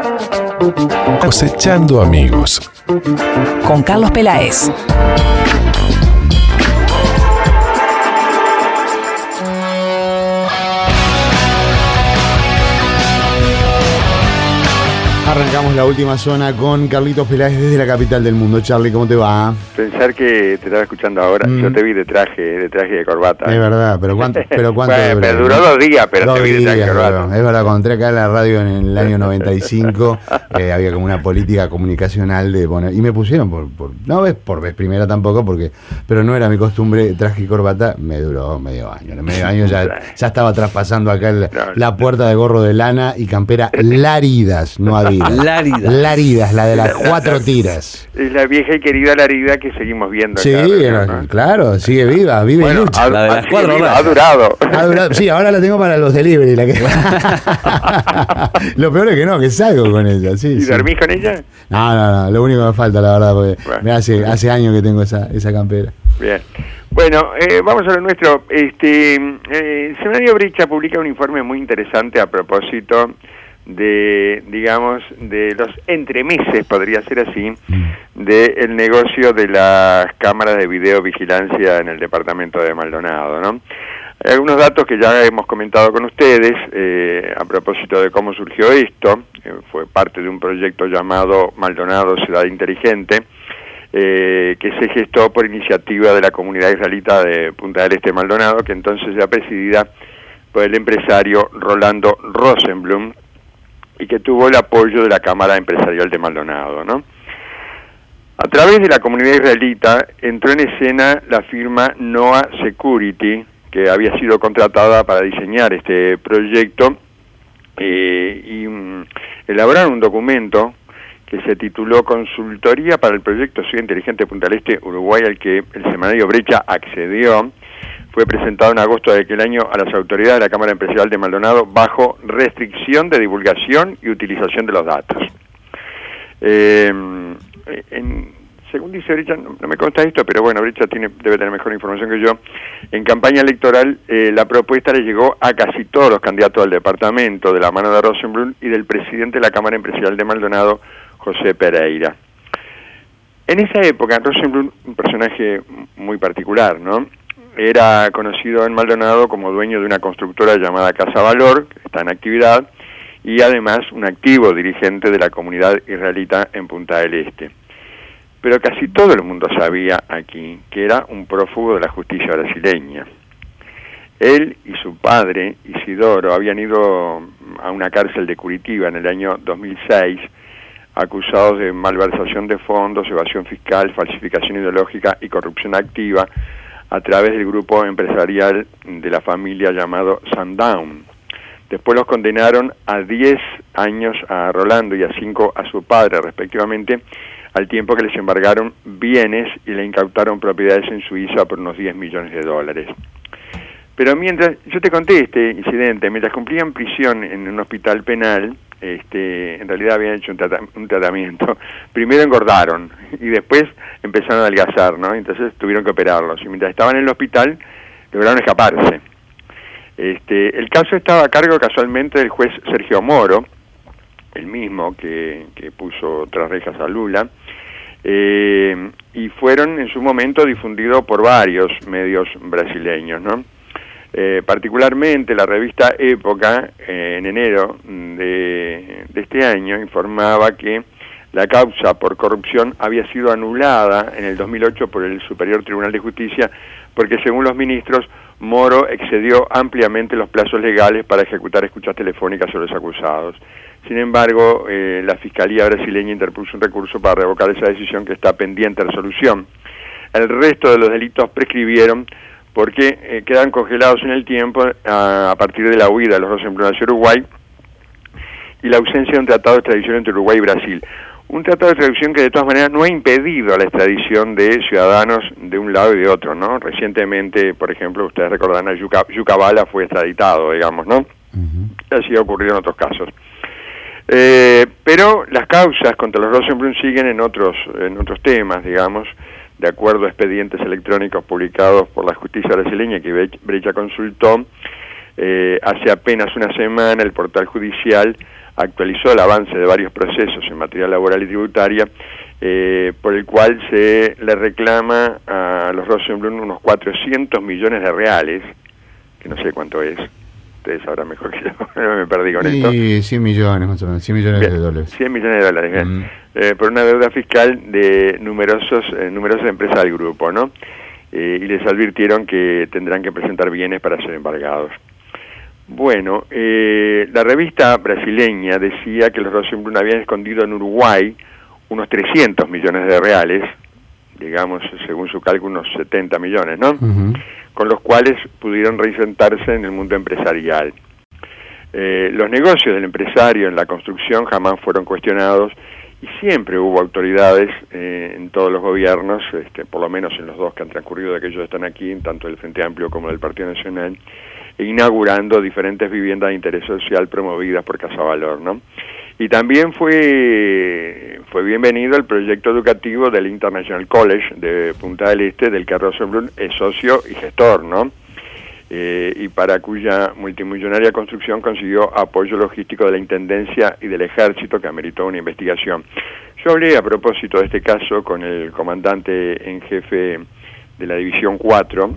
Cosechando amigos. Con Carlos Peláez. Arrancamos la última zona con Carlitos Peláez desde la capital del mundo. Charlie, ¿cómo te va? Pensar que te estaba escuchando ahora, yo te vi de traje de corbata. Es verdad, pero ¿cuánto bueno, duró 2 días, pero te vi de traje de corbata. Es verdad, cuando entré acá en la radio en el año 95, había como una política comunicacional de poner, y me pusieron por vez primera tampoco, pero no era mi costumbre, traje y corbata, me duró medio año. En medio año ya estaba traspasando acá la puerta de gorro de lana y campera Laridas, no Adidas. Laridas, la de las 4 tiras. Es la vieja y querida Larida que seguimos viendo. Sí, ¿no? Claro, sigue viva, vive y lucha. La de las 4 ha durado. Sí, ahora la tengo para los delivery. Lo peor es que salgo con ella. Sí, ¿Y dormís con ella? No, lo único que me falta, la verdad, porque hace años que tengo esa campera. Bien. Bueno, vamos a lo nuestro. Semanario Brecha publica un informe muy interesante a propósito de los entremeses, podría ser así, del negocio de las cámaras de videovigilancia en el departamento de Maldonado, ¿no? Hay algunos datos que ya hemos comentado con ustedes a propósito de cómo surgió esto. Fue parte de un proyecto llamado Maldonado Ciudad Inteligente, que se gestó por iniciativa de la comunidad israelita de Punta del Este Maldonado, que entonces era presidida por el empresario Rolando Rosenblum, y que tuvo el apoyo de la Cámara Empresarial de Maldonado, ¿no? A través de la comunidad israelita entró en escena la firma Noah Security, que había sido contratada para diseñar este proyecto, y elaboraron un documento que se tituló Consultoría para el Proyecto Ciudad Inteligente Punta del Este, Uruguay, al que el semanario Brecha accedió. Fue presentado en agosto de aquel año a las autoridades de la Cámara Empresarial de Maldonado bajo restricción de divulgación y utilización de los datos. Según dice Brecha, no me consta esto, pero bueno, Brecha debe tener mejor información que yo. En campaña electoral, la propuesta le llegó a casi todos los candidatos al departamento, de la mano de Rosenblum y del presidente de la Cámara Empresarial de Maldonado, José Pereira. En esa época, Rosenblum, un personaje muy particular, ¿no? Era conocido en Maldonado como dueño de una constructora llamada Casa Valor, que está en actividad, y además un activo dirigente de la comunidad israelita en Punta del Este. Pero casi todo el mundo sabía aquí que era un prófugo de la justicia brasileña. Él y su padre, Isidoro, habían ido a una cárcel de Curitiba en el año 2006, acusados de malversación de fondos, evasión fiscal, falsificación ideológica y corrupción activa, a través del grupo empresarial de la familia llamado Sundown. Después los condenaron a 10 años a Rolando y a 5 a su padre, respectivamente, al tiempo que les embargaron bienes y le incautaron propiedades en Suiza por unos $10 millones. Pero mientras, yo te conté este incidente, mientras cumplían prisión en un hospital penal, en realidad habían hecho un tratamiento. Primero engordaron y después empezaron a adelgazar, ¿no? Entonces tuvieron que operarlos. Y mientras estaban en el hospital, lograron escaparse. El caso estaba a cargo casualmente del juez Sergio Moro, el mismo que puso tras rejas a Lula, y fueron en su momento difundidos por varios medios brasileños, ¿no? Particularmente la revista Época, en enero de este año, informaba que la causa por corrupción había sido anulada en el 2008 por el Superior Tribunal de Justicia, porque según los ministros, Moro excedió ampliamente los plazos legales para ejecutar escuchas telefónicas sobre los acusados. Sin embargo, la Fiscalía brasileña interpuso un recurso para revocar esa decisión, que está pendiente de resolución. El resto de los delitos prescribieron porque quedan congelados en el tiempo a partir de la huida de los Rosenblum hacia Uruguay y la ausencia de un tratado de extradición entre Uruguay y Brasil. Un tratado de extradición que de todas maneras no ha impedido la extradición de ciudadanos de un lado y de otro, ¿no? Recientemente, por ejemplo, ustedes recordarán, a Yucabala fue extraditado, digamos, ¿no? Así ha ocurrido en otros casos. Pero las causas contra los Rosenblum siguen en otros temas, digamos, de acuerdo a expedientes electrónicos publicados por la justicia brasileña que Brecha consultó. Hace apenas una semana el portal judicial actualizó el avance de varios procesos en materia laboral y tributaria, por el cual se le reclama a los Rosenblum unos 400 millones de reales, que no sé cuánto es, ustedes sabrán mejor que yo, no me perdí con esto. Sí, 100 millones más o menos, 100 millones bien, de dólares. 100 millones de dólares, bien. Por una deuda fiscal de numerosas empresas del grupo, ¿no? Y les advirtieron que tendrán que presentar bienes para ser embargados. Bueno, la revista brasileña decía que los Rosenblum habían escondido en Uruguay unos 300 millones de reales, digamos, según su cálculo, unos 70 millones, ¿no? Con los cuales pudieron reinsertarse en el mundo empresarial. Los negocios del empresario en la construcción jamás fueron cuestionados y siempre hubo autoridades en todos los gobiernos, por lo menos en los dos que han transcurrido de aquellos que están aquí, tanto del Frente Amplio como del Partido Nacional, inaugurando diferentes viviendas de interés social promovidas por Casavalor, ¿no? Y también fue bienvenido el proyecto educativo del International College de Punta del Este, del que Rosenblum es socio y gestor, ¿no? Y para cuya multimillonaria construcción consiguió apoyo logístico de la Intendencia y del Ejército, que ameritó una investigación. Yo hablé a propósito de este caso con el comandante en jefe de la División 4,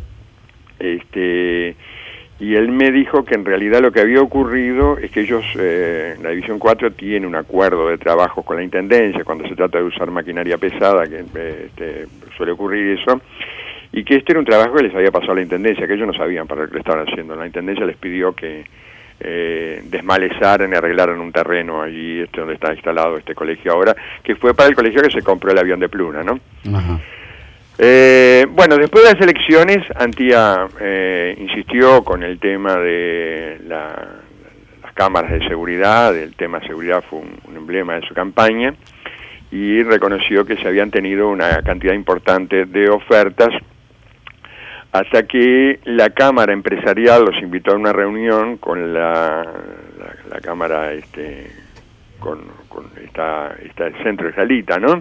y él me dijo que en realidad lo que había ocurrido es que ellos, la División 4 tiene un acuerdo de trabajo con la Intendencia cuando se trata de usar maquinaria pesada, que suele ocurrir eso, y que este era un trabajo que les había pasado a la Intendencia, que ellos no sabían para lo que le estaban haciendo. La Intendencia les pidió que desmalezaran y arreglaran un terreno allí, donde está instalado este colegio ahora, que fue para el colegio que se compró el avión de Pluna, ¿no? Ajá. Bueno, después de las elecciones, Antía insistió con el tema de las cámaras de seguridad. El tema de seguridad fue un emblema de su campaña, y reconoció que se habían tenido una cantidad importante de ofertas, hasta que la Cámara Empresarial los invitó a una reunión con la Cámara, con el Centro Israelita, ¿no?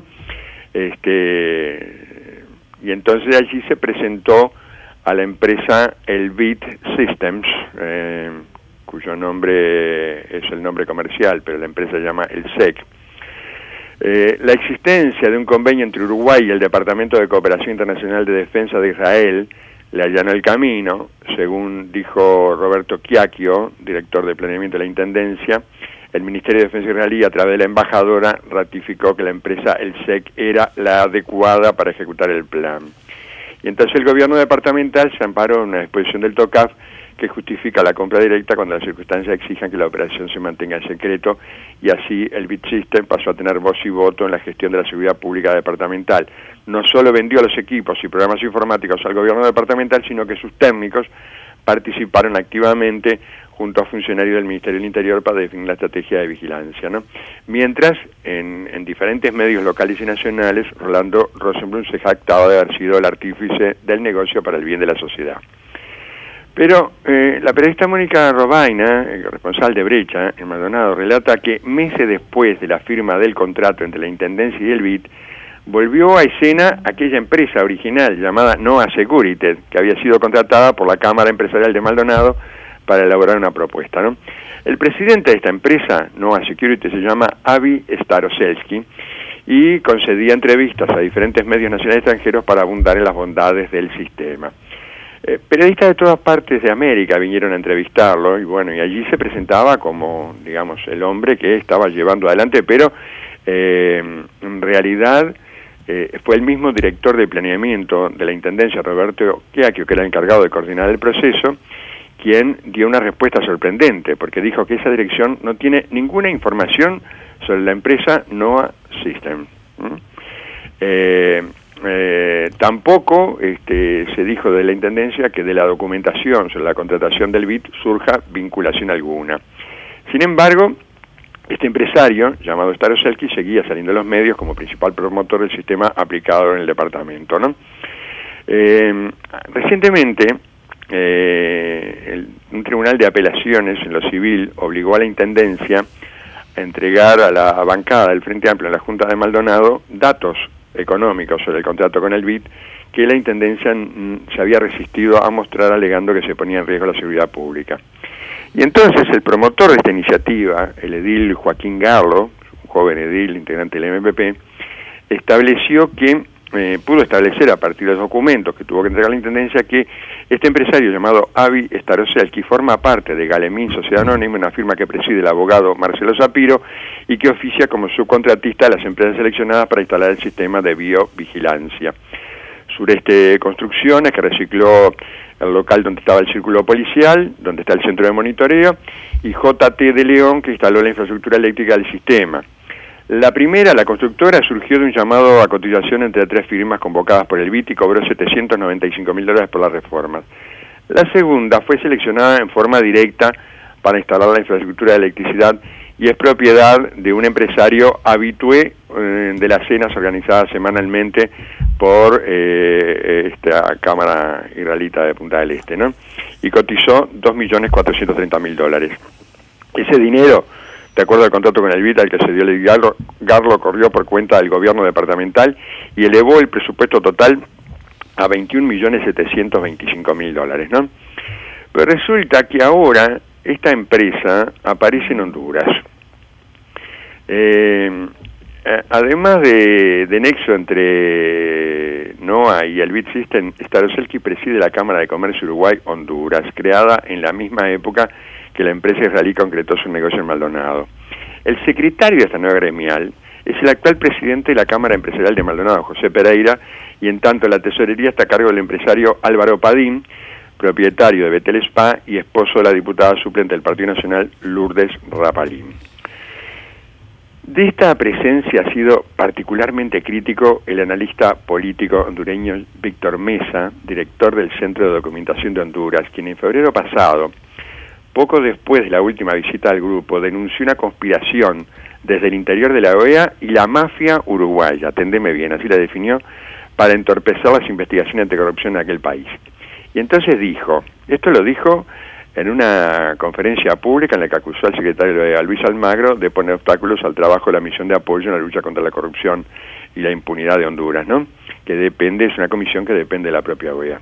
Y entonces allí se presentó a la empresa Elbit Systems, cuyo nombre es el nombre comercial, pero la empresa se llama el SEC. La existencia de un convenio entre Uruguay y el Departamento de Cooperación Internacional de Defensa de Israel le allanó el camino, según dijo Roberto Chiacchio, director de planeamiento de la Intendencia. El Ministerio de Defensa israelí, a través de la embajadora, ratificó que la empresa El SEC era la adecuada para ejecutar el plan. Y entonces el gobierno departamental se amparó en una disposición del TOCAF que justifica la compra directa cuando las circunstancias exijan que la operación se mantenga en secreto, y así el BIT System pasó a tener voz y voto en la gestión de la seguridad pública departamental. No solo vendió los equipos y programas informáticos al gobierno departamental, sino que sus técnicos participaron activamente junto a funcionarios del Ministerio del Interior para definir la estrategia de vigilancia, ¿no? Mientras, en diferentes medios locales y nacionales, Rolando Rosenblum se jactaba de haber sido el artífice del negocio para el bien de la sociedad. Pero la periodista Mónica Robaina, responsable de Brecha en Maldonado, relata que meses después de la firma del contrato entre la Intendencia y el BIT, volvió a escena aquella empresa original llamada Noah Securities, que había sido contratada por la Cámara Empresarial de Maldonado para elaborar una propuesta, ¿no? El presidente de esta empresa, Noah Securities, se llama Avi Staroselski, y concedía entrevistas a diferentes medios nacionales y extranjeros para abundar en las bondades del sistema. Periodistas de todas partes de América vinieron a entrevistarlo, y bueno, y allí se presentaba como, digamos, el hombre que estaba llevando adelante, pero en realidad fue el mismo director de planeamiento de la Intendencia, Roberto Chiacchio, que era el encargado de coordinar el proceso, quien dio una respuesta sorprendente, porque dijo que esa dirección no tiene ninguna información sobre la empresa Noah System. Tampoco se dijo de la Intendencia que de la documentación sobre la contratación del BIT surja vinculación alguna. Sin embargo, este empresario, llamado Staroselski, seguía saliendo a los medios como principal promotor del sistema aplicado en el departamento, ¿no? Recientemente, un tribunal de apelaciones en lo civil obligó a la Intendencia a entregar a la bancada del Frente Amplio en la Junta de Maldonado datos económicos sobre el contrato con el BIT que la Intendencia se había resistido a mostrar, alegando que se ponía en riesgo la seguridad pública. Y entonces el promotor de esta iniciativa, el edil Joaquín Garlo, un joven edil integrante del MPP, estableció que, pudo establecer a partir de los documentos que tuvo que entregar la Intendencia, que este empresario llamado Avi Staroselski forma parte de Galemín Sociedad Anónima, una firma que preside el abogado Marcelo Sapiro y que oficia como subcontratista a las empresas seleccionadas para instalar el sistema de biovigilancia. Sureste Construcciones, que recicló el local donde estaba el círculo policial, donde está el centro de monitoreo, y JT de León, que instaló la infraestructura eléctrica del sistema. La primera, la constructora, surgió de un llamado a cotización entre 3 firmas convocadas por el BIT y cobró $795.000 por las reformas. La segunda fue seleccionada en forma directa para instalar la infraestructura de electricidad y es propiedad de un empresario habitué de las cenas organizadas semanalmente por esta Cámara Israelita de Punta del Este, ¿no? Y cotizó $2.430.000. Ese dinero, de acuerdo al contrato con el BIT al que se dio el Garlo, corrió por cuenta del gobierno departamental y elevó el presupuesto total a $21.725.000, ¿no? Pero resulta que ahora esta empresa aparece en Honduras. Además de nexo entre NOA y el BIT System, Staroselski preside la Cámara de Comercio Uruguay-Honduras, creada en la misma época que la empresa israelí concretó su negocio en Maldonado. El secretario de esta nueva gremial es el actual presidente de la Cámara Empresarial de Maldonado, José Pereira, y en tanto la tesorería está a cargo del empresario Álvaro Padín, propietario de Betel Spa y esposo de la diputada suplente del Partido Nacional, Lourdes Rapalín. De esta presencia ha sido particularmente crítico el analista político hondureño Víctor Mesa, director del Centro de Documentación de Honduras, quien en febrero pasado, poco después de la última visita al grupo, denunció una conspiración desde el interior de la OEA y la mafia uruguaya, atendeme bien, así la definió, para entorpecer las investigaciones anticorrupción en aquel país. Y entonces dijo, esto lo dijo en una conferencia pública en la que acusó al secretario de Luis Almagro de poner obstáculos al trabajo de la misión de apoyo en la lucha contra la corrupción y la impunidad de Honduras, ¿no? Que es una comisión que depende de la propia OEA.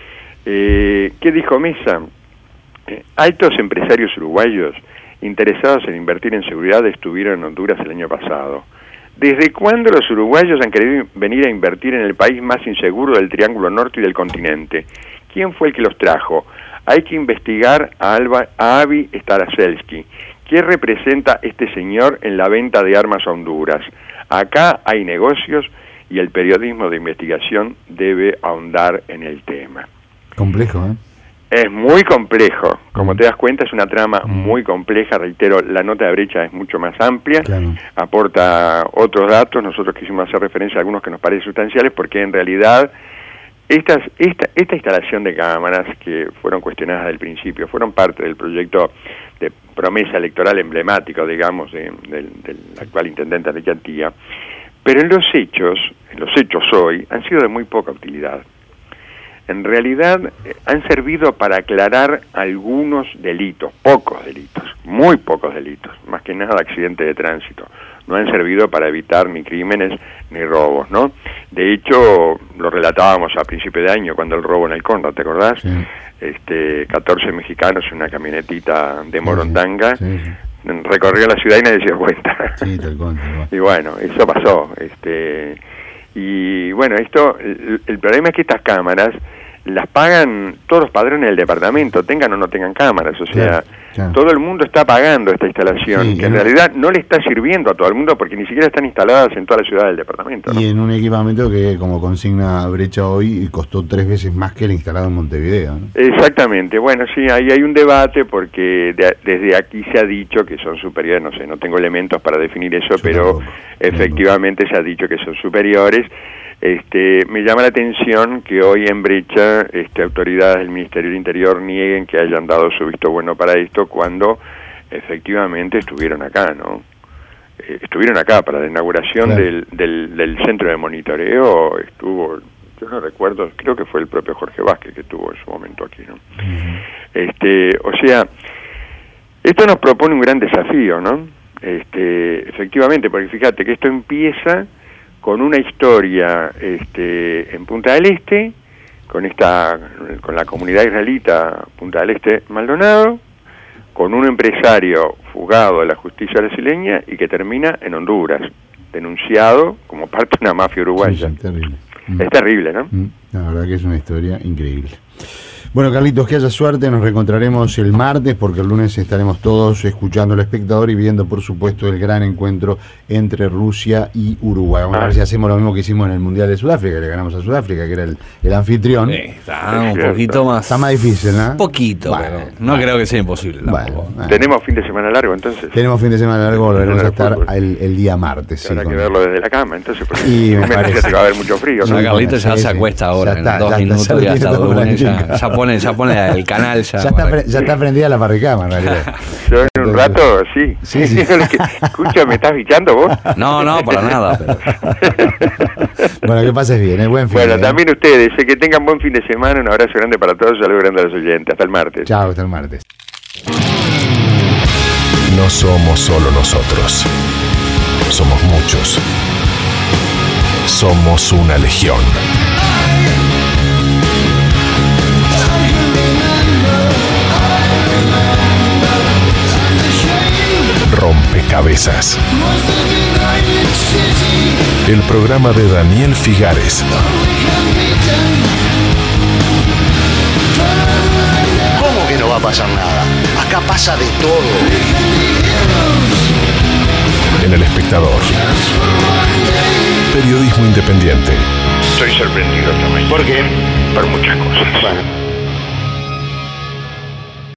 ¿Qué dijo Mesa? Altos empresarios uruguayos interesados en invertir en seguridad estuvieron en Honduras el año pasado. ¿Desde cuándo los uruguayos han querido venir a invertir en el país más inseguro del Triángulo Norte y del continente? ¿Quién fue el que los trajo? Hay que investigar a Avi Staroselski. ¿Qué representa este señor en la venta de armas a Honduras? Acá hay negocios y el periodismo de investigación debe ahondar en el tema. Complejo, ¿eh? Es muy complejo, como te das cuenta es una trama muy compleja, reitero, la nota de Brecha es mucho más amplia, claro. Aporta otros datos, nosotros quisimos hacer referencia a algunos que nos parecen sustanciales porque en realidad esta instalación de cámaras que fueron cuestionadas desde el principio, fueron parte del proyecto de promesa electoral emblemático, digamos, del actual intendente Enrique Antía, pero en los hechos hoy han sido de muy poca utilidad. En realidad han servido para aclarar algunos delitos, pocos delitos, muy pocos delitos, más que nada accidentes de tránsito. No han servido para evitar ni crímenes ni robos, ¿no? De hecho, lo relatábamos a principio de año cuando el robo en el Conrad, ¿te acordás? Sí. 14 mexicanos en una camionetita de Morondanga, sí. Recorrió la ciudad y nadie se dio cuenta. Sí, tal cual. Y bueno, eso pasó. Y bueno, el problema es que estas cámaras las pagan todos los padrones del departamento, tengan o no tengan cámaras, o sea, claro. Todo el mundo está pagando esta instalación, sí, que en realidad no le está sirviendo a todo el mundo porque ni siquiera están instaladas en toda la ciudad del departamento, ¿no? Y en un equipamiento que, como consigna Brecha hoy, costó 3 veces más que el instalado en Montevideo, ¿no? Exactamente, bueno, sí, ahí hay un debate porque desde aquí se ha dicho que son superiores, no sé, no tengo elementos para definir eso, pero efectivamente se ha dicho que son superiores. Me llama la atención que hoy en Brecha autoridades del Ministerio del Interior nieguen que hayan dado su visto bueno para esto cuando efectivamente estuvieron acá, ¿no? Estuvieron acá para la inauguración, claro, del centro de monitoreo, estuvo, yo no recuerdo, creo que fue el propio Jorge Vázquez que estuvo en su momento aquí, ¿no? Uh-huh. O sea, esto nos propone un gran desafío, ¿no? Efectivamente, porque fíjate que esto empieza con una historia en Punta del Este, con la comunidad israelita Punta del Este Maldonado, con un empresario fugado de la justicia brasileña y que termina en Honduras, denunciado como parte de una mafia uruguaya. Sí, terrible. Es terrible, ¿no? La verdad que es una historia increíble. Bueno, Carlitos, que haya suerte, nos reencontraremos el martes porque el lunes estaremos todos escuchando al espectador y viendo, por supuesto, el gran encuentro entre Rusia y Uruguay. Vamos a ver si hacemos lo mismo que hicimos en el Mundial de Sudáfrica, le ganamos a Sudáfrica, que era el anfitrión. Sí, está un poquito más. Está más difícil, ¿no? Un poquito, bueno, pero no creo que sea imposible tampoco. Tenemos fin de semana largo, entonces. Tenemos fin de semana largo, volveremos a estar el día martes. Habrá que verlo desde la cama, entonces, porque y me parece que va a haber mucho frío. No, Carlitos ya se acuesta ahora, en 2 minutos ya está durmiendo, ya pone el canal. Ya está prendida la parricama, en realidad. Yo en un rato, sí. Escucha, ¿me estás bichando vos? No, para nada. Pero... Bueno, que pases bien, buen fin. Bueno, también ustedes, que tengan buen fin de semana, un abrazo grande para todos, un saludo grande a los oyentes. Hasta el martes. Chao, hasta el martes. No somos solo nosotros. Somos muchos. Somos una legión. Rompecabezas. El programa de Daniel Figares. ¿Cómo que no va a pasar nada? Acá pasa de todo. En El Espectador. Periodismo independiente. Estoy sorprendido también. ¿Por qué? Por muchas cosas. Bueno.